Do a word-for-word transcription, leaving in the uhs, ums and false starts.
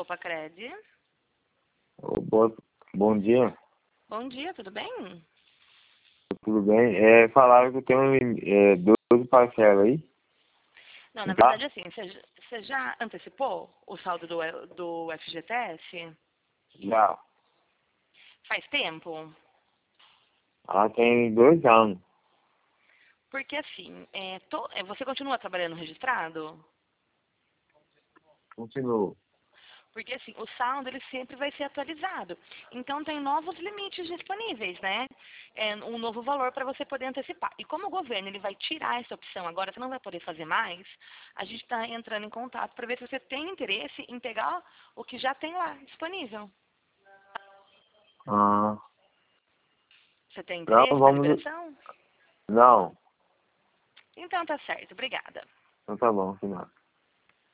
Copacred. Ô, boa, bom dia, Bom dia, tudo bem? tudo bem? É, falaram que tem um, é, doze parcelas aí, Não, na não tá? verdade, assim, você j- você já antecipou o saldo do, E- do F G T S? Já, Faz tempo? ela tem dois anos, Porque, assim, é, to- é, você continua trabalhando registrado? continuou. Porque, assim, o saldo, ele sempre vai ser atualizado. Então, tem novos limites disponíveis, né? É, um novo valor para você poder antecipar. E como o governo, ele vai tirar essa opção agora, você não vai poder fazer mais, a gente está entrando em contato para ver se você tem interesse em pegar o que já tem lá disponível. Ah, Você tem não, interesse na vamos, liberação? não, Então, tá certo. Obrigada. então tá bom, final.